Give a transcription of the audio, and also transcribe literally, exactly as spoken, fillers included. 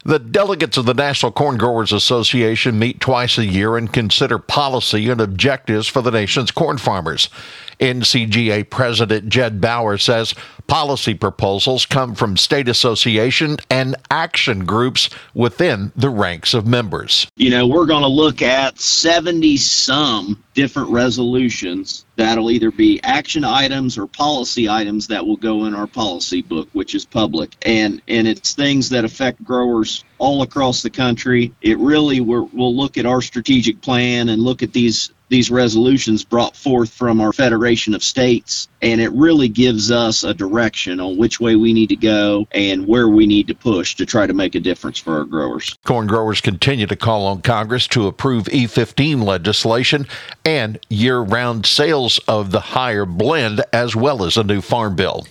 The delegates of the National Corn Growers Association meet twice a year and consider policy and objectives for the nation's corn farmers. N C G A President Jed Bauer says policy proposals come from state association and action groups within the ranks of members. You know, we're going to look at seventy some different resolutions that'll either be action items or policy items that will go in our policy book, which is public. And and it's things that affect growers all across the country. It really, we're, we'll look at our strategic plan and look at these these resolutions brought forth from our Federation of States, and it really gives us a direction on which way we need to go and where we need to push to try to make a difference for our growers. Corn growers continue to call on Congress to approve E fifteen legislation and year-round sales of the higher blend, as well as a new farm bill.